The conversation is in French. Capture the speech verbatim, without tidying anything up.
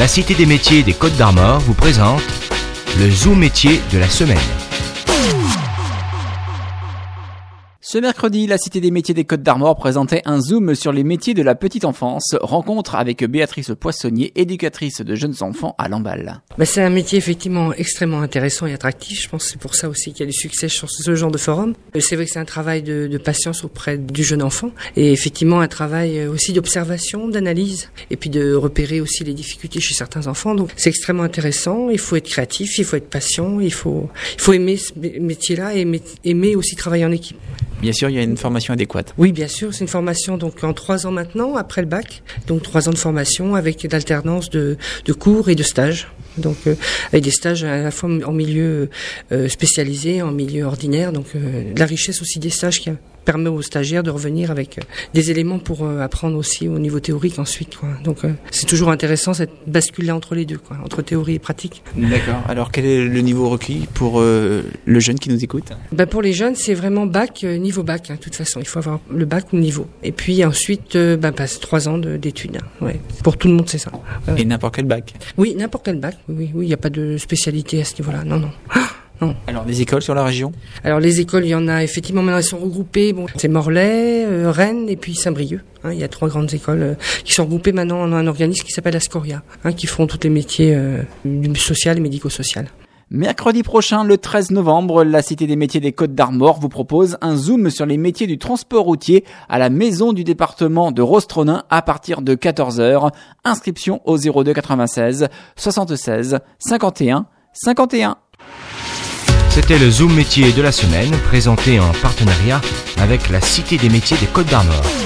La Cité des métiers des Côtes d'Armor vous présente le Zoom métier de la semaine. Ce mercredi, la Cité des métiers des Côtes d'Armor présentait un zoom sur les métiers de la petite enfance. Rencontre avec Béatrice Poissonnier, éducatrice de jeunes enfants à Lamballe. Bah, c'est un métier effectivement extrêmement intéressant et attractif. Je pense que c'est pour ça aussi qu'il y a du succès sur ce genre de forum. C'est vrai que c'est un travail de, de patience auprès du jeune enfant et effectivement un travail aussi d'observation, d'analyse et puis de repérer aussi les difficultés chez certains enfants. Donc c'est extrêmement intéressant. Il faut être créatif, il faut être patient, il faut, il faut aimer ce métier-là et aimer, aimer aussi travailler en équipe. Bien sûr, il y a une formation adéquate. Oui, bien sûr, c'est une formation donc en trois ans maintenant, après le bac. Donc trois ans de formation avec l'alternance de, de cours et de stages. Donc euh, avec des stages à la fois en milieu euh, spécialisé, en milieu ordinaire. Donc euh, la richesse aussi des stages qui permet aux stagiaires de revenir avec euh, des éléments pour euh, apprendre aussi au niveau théorique ensuite, quoi. Donc euh, c'est toujours intéressant cette bascule là entre les deux, quoi, entre théorie et pratique. D'accord. Alors quel est le niveau requis pour euh, le jeune qui nous écoute ? Ben pour les jeunes, c'est vraiment bac, euh, niveau bac. Hein, de toute façon, il faut avoir le bac ou le niveau. Et puis ensuite, euh, ben passe trois ans de, d'études. Hein, ouais. Pour tout le monde, c'est ça. Ouais. Et n'importe quel bac ? Oui, n'importe quel bac. Oui, oui, il n'y a pas de spécialité à ce niveau-là. Non, non. Non. Alors, les écoles sur la région ? Alors, les écoles, il y en a effectivement, maintenant elles sont regroupées. Bon, c'est Morlaix, euh, Rennes et puis Saint-Brieuc. Hein, il y a trois grandes écoles euh, qui sont regroupées maintenant en un organisme qui s'appelle Ascoria, hein, qui font tous les métiers euh, du social et médico-social. Mercredi prochain, le treize novembre, la Cité des métiers des Côtes d'Armor vous propose un zoom sur les métiers du transport routier à la maison du département de Rostronin à partir de quatorze heures. Inscription au zéro deux quatre-vingt-seize soixante-seize cinquante et un cinquante et un. C'était le Zoom métier de la semaine, présenté en partenariat avec la Cité des métiers des Côtes d'Armor.